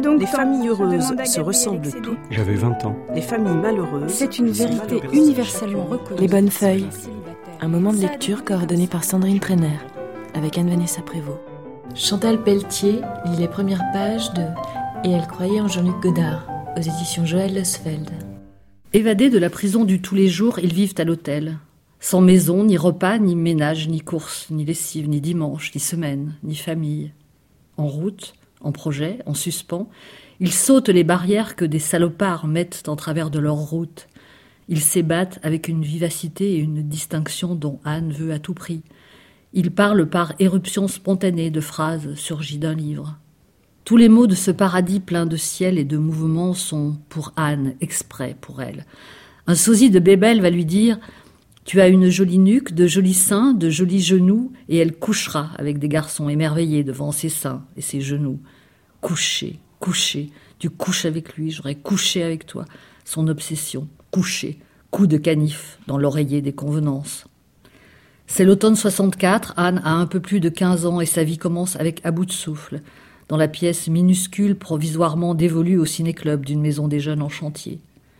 donc Les temps. familles Je heureuses demande à se Gabriel ressemblent d'accéder. toutes. J'avais 20 ans. Les familles malheureuses. C'est une sont vérité malheureuses universellement chacune. reconnue. Les bonnes feuilles, un moment de Ça a lecture débuté coordonné comme par ça. Sandrine Trainer, avec Anne-Vanessa Prévost. Chantal Pelletier lit les premières pages de « Et elle croyait en Jean-Luc Godard » aux éditions Joël Lesfeld. Évadés de la prison du tous les jours, ils vivent à l'hôtel. Sans maison, ni repas, ni ménage, ni course, ni lessive, ni dimanche, ni semaine, ni famille. En route, en projet, en suspens, ils sautent les barrières que des salopards mettent en travers de leur route. Ils s'ébattent avec une vivacité et une distinction dont Anne veut à tout prix. Ils parlent par éruption spontanée de phrases surgies d'un livre. Tous les mots de ce paradis plein de ciel et de mouvement sont pour Anne, exprès pour elle. Un sosie de Bébel va lui dire « Tu as une jolie nuque, de jolis seins, de jolis genoux, et elle couchera avec des garçons émerveillés devant ses seins et ses genoux. Coucher, coucher, tu couches avec lui, j'aurais couché avec toi. » Son obsession, coucher, coup de canif dans l'oreiller des convenances. C'est l'automne 64, Anne a un peu plus de 15 ans et sa vie commence avec à bout de souffle, dans la pièce minuscule provisoirement dévolue au ciné-club d'une maison des jeunes en chantier.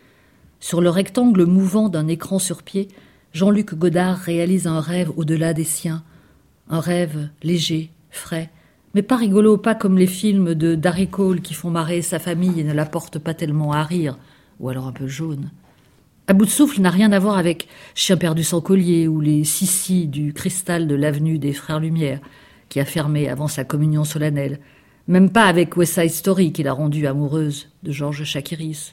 Sur le rectangle mouvant d'un écran sur pied, Jean-Luc Godard réalise un rêve au-delà des siens, un rêve léger, frais, mais pas rigolo, pas comme les films de Darry Cole qui font marrer sa famille et ne la portent pas tellement à rire, ou alors un peu jaune. À bout de souffle n'a rien à voir avec Chien perdu sans collier ou les Sissi du cristal de l'avenue des Frères Lumière, qui a fermé avant sa communion solennelle. Même pas avec West Side Story qui l'a rendue amoureuse de Georges Chakiris.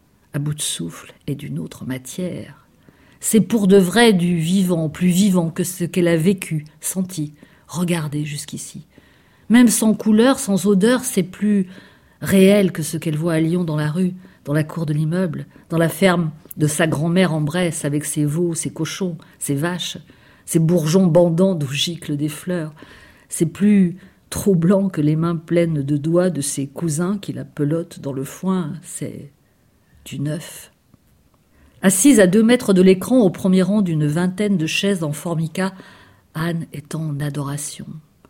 À bout de souffle est d'une autre matière. C'est pour de vrai du vivant, plus vivant que ce qu'elle a vécu, senti, regardé jusqu'ici. Même sans couleur, sans odeur, c'est plus réel que ce qu'elle voit à Lyon dans la rue, dans la cour de l'immeuble, dans la ferme de sa grand-mère en Bresse avec ses veaux, ses cochons, ses vaches, ses bourgeons bandants d'où giclent des fleurs. C'est plus troublant que les mains pleines de doigts de ses cousins qui la pelotent dans le foin. C'est du neuf. Assise à 2 mètres de l'écran au premier rang d'une vingtaine de chaises en formica, Anne est en adoration.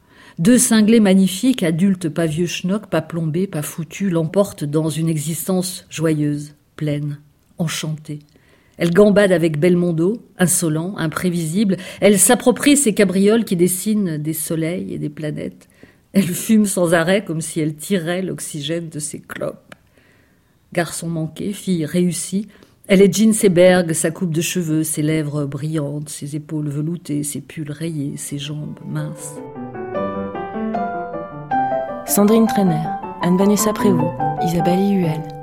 2 cinglés magnifiques, adultes pas vieux schnock, pas plombés, pas foutus, l'emportent dans une existence joyeuse, pleine, enchantée. Elle gambade avec Belmondo, insolent, imprévisible. Elle s'approprie ces cabrioles qui dessinent des soleils et des planètes. Elle fume sans arrêt comme si elle tirait l'oxygène de ses clopes. Garçon manqué, fille réussie, elle est Jean Seberg, sa coupe de cheveux, ses lèvres brillantes, ses épaules veloutées, ses pulls rayés, ses jambes minces. Sandrine Trainer, Anne-Vanessa Prévost, Isabelle Ihuel.